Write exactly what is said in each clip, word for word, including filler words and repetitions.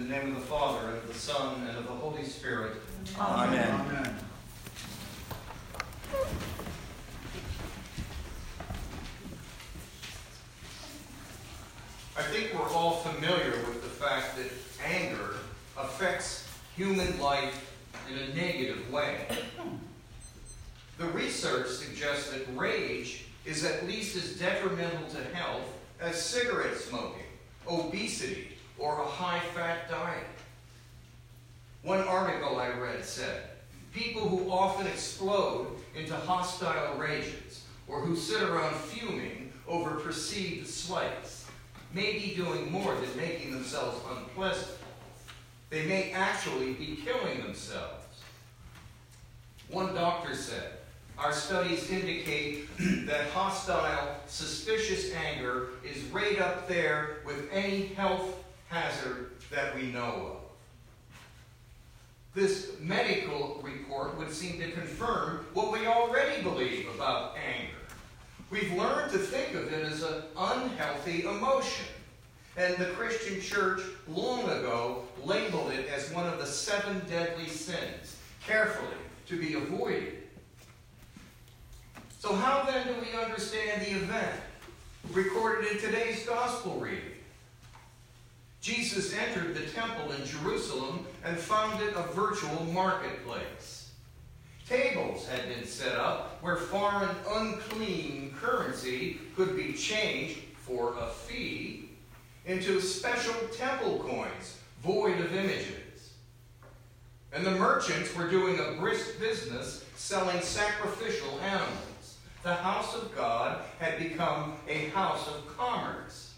the name of the Father, and of the Son, and of the Holy Spirit. Amen. Amen. I think we're all familiar with the fact that anger affects human life in a negative way. The research suggests that rage is at least as detrimental to health as cigarette smoking, obesity, or a high-fat diet. One article I read said, people who often explode into hostile rages or who sit around fuming over perceived slights may be doing more than making themselves unpleasant. They may actually be killing themselves. One doctor said, our studies indicate that hostile, suspicious anger is right up there with any health hazard that we know of. This medical report would seem to confirm what we already believe about anger. We've learned to think of it as an unhealthy emotion. And the Christian church long ago labeled it as one of the seven deadly sins, carefully to be avoided. So how then do we understand the event recorded in today's gospel reading? Jesus entered the temple in Jerusalem and found it a virtual marketplace. Tables had been set up where foreign unclean currency could be changed for a fee into special temple coins void of images. And the merchants were doing a brisk business selling sacrificial animals. The house of God had become a house of commerce.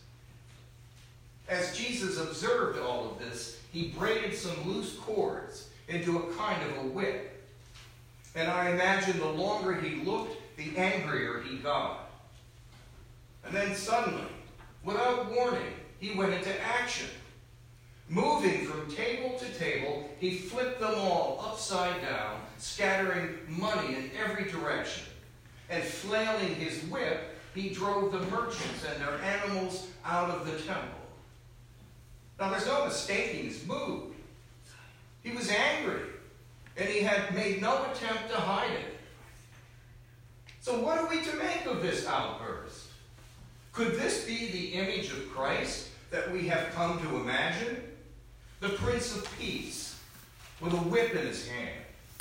As Jesus observed all of this, he braided some loose cords into a kind of a whip. And I imagine the longer he looked, the angrier he got. And then suddenly, without warning, he went into action. Moving from table to table, he flipped them all upside down, scattering money in every direction. And flailing his whip, he drove the merchants and their animals out of the temple. Now, there's no mistaking his mood. He was angry, and he had made no attempt to hide it. So what are we to make of this outburst? Could this be the image of Christ that we have come to imagine? The Prince of Peace, with a whip in his hand.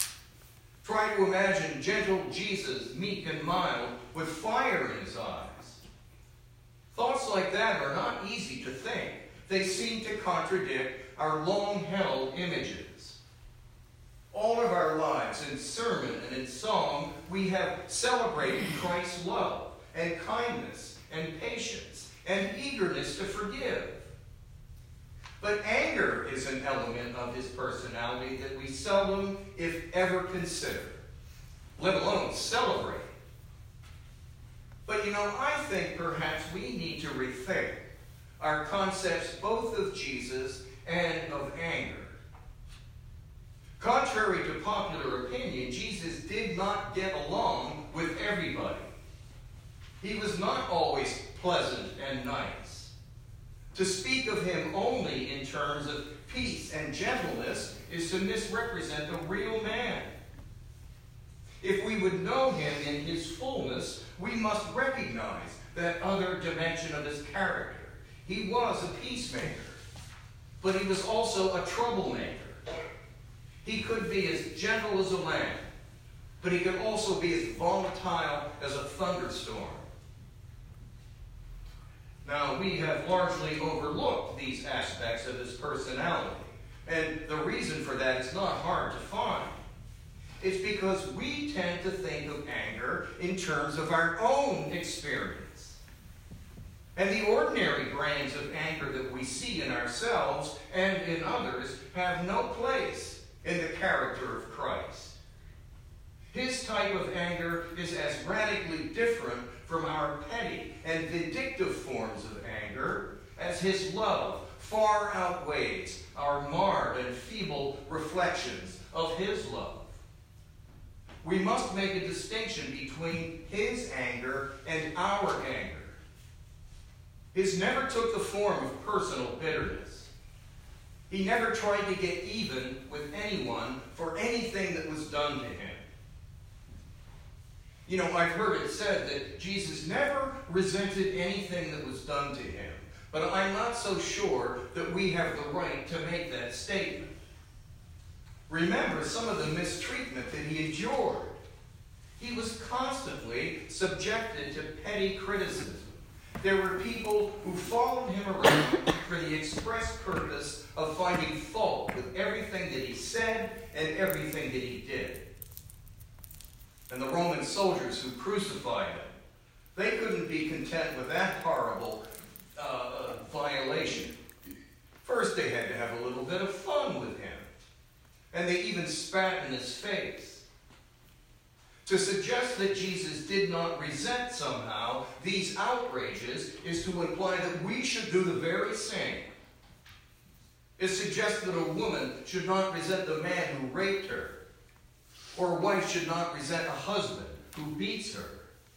Try to imagine gentle Jesus, meek and mild, with fire in his eyes. Thoughts like that are not easy to think. They seem to contradict our long-held images. All of our lives, in sermon and in song, we have celebrated Christ's love and kindness and patience and eagerness to forgive. But anger is an element of his personality that we seldom, if ever, consider, let alone celebrate. But you know, I think perhaps we need to rethink our concepts both of Jesus and of anger. Contrary to popular opinion, Jesus did not get along with everybody. He was not always pleasant and nice. To speak of him only in terms of peace and gentleness is to misrepresent the real man. If we would know him in his fullness, we must recognize that other dimension of his character. He was a peacemaker, but he was also a troublemaker. He could be as gentle as a lamb, but he could also be as volatile as a thunderstorm. Now, we have largely overlooked these aspects of his personality, and the reason for that is not hard to find. It's because we tend to think of anger in terms of our own experience. And the ordinary brands of anger that we see in ourselves and in others have no place in the character of Christ. His type of anger is as radically different from our petty and vindictive forms of anger as his love far outweighs our marred and feeble reflections of his love. We must make a distinction between his anger and our anger. His never took the form of personal bitterness. He never tried to get even with anyone for anything that was done to him. You know, I've heard it said that Jesus never resented anything that was done to him. But I'm not so sure that we have the right to make that statement. Remember some of the mistreatment that he endured. He was constantly subjected to petty criticism. There were people who followed him around for the express purpose of finding fault with everything that he said and everything that he did. And the Roman soldiers who crucified him, they couldn't be content with that horrible uh, violation. First, they had to have a little bit of fun with him. And they even spat in his face. To suggest that Jesus did not resent somehow these outrages is to imply that we should do the very same. It suggests that a woman should not resent the man who raped her, or a wife should not resent a husband who beats her.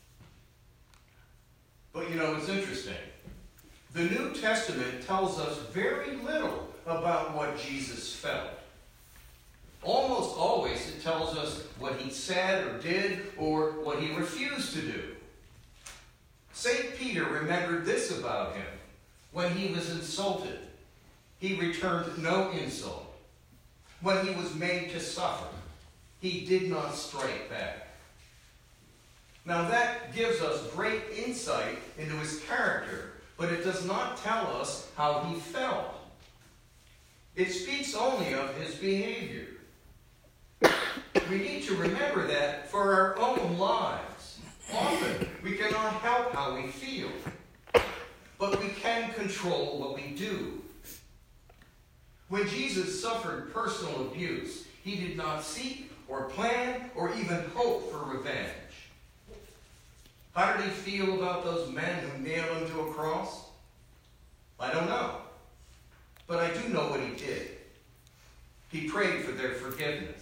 But you know, it's interesting. The New Testament tells us very little about what Jesus felt. Almost always it tells us what he said or did or what he refused to do. Saint Peter remembered this about him. When he was insulted, he returned no insult. When he was made to suffer, he did not strike back. Now that gives us great insight into his character, but it does not tell us how he felt. It speaks only of his behavior. We need to remember that for our own lives. Often we cannot help how we feel, but we can control what we do. When Jesus suffered personal abuse, he did not seek or plan or even hope for revenge. How did he feel about those men who nailed him to a cross? I don't know. But I do know what he did. He prayed for their forgiveness.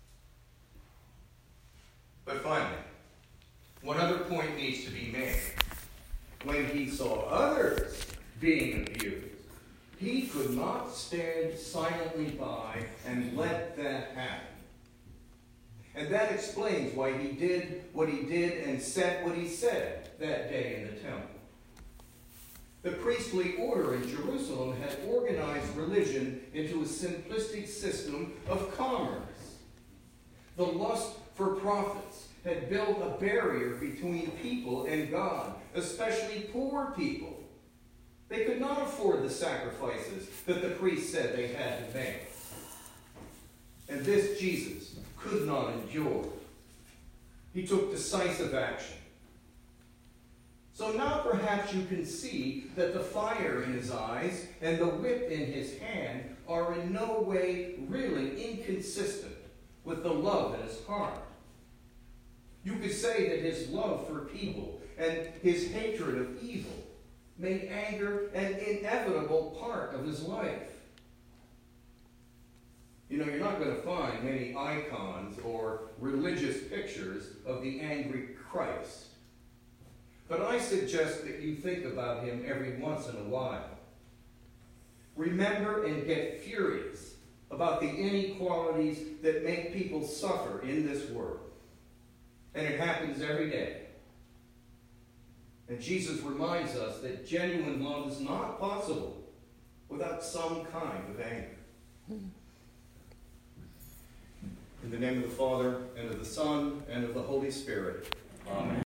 But finally, one other point needs to be made. When he saw others being abused, he could not stand silently by and let that happen. And that explains why he did what he did and said what he said that day in the temple. The priestly order in Jerusalem had organized religion into a simplistic system of commerce. The lust for profits had built a barrier between people and God, especially poor people. They could not afford the sacrifices that the priests said they had to make. And this Jesus could not endure. He took decisive action. So now perhaps you can see that the fire in his eyes and the whip in his hand are in no way really inconsistent with the love in his heart. You could say that his love for people and his hatred of evil made anger an inevitable part of his life. You know, you're not going to find many icons or religious pictures of the angry Christ. But I suggest that you think about him every once in a while. Remember and get furious about the inequalities that make people suffer in this world. And it happens every day. And Jesus reminds us that genuine love is not possible without some kind of anger. In the name of the Father, and of the Son, and of the Holy Spirit. Amen.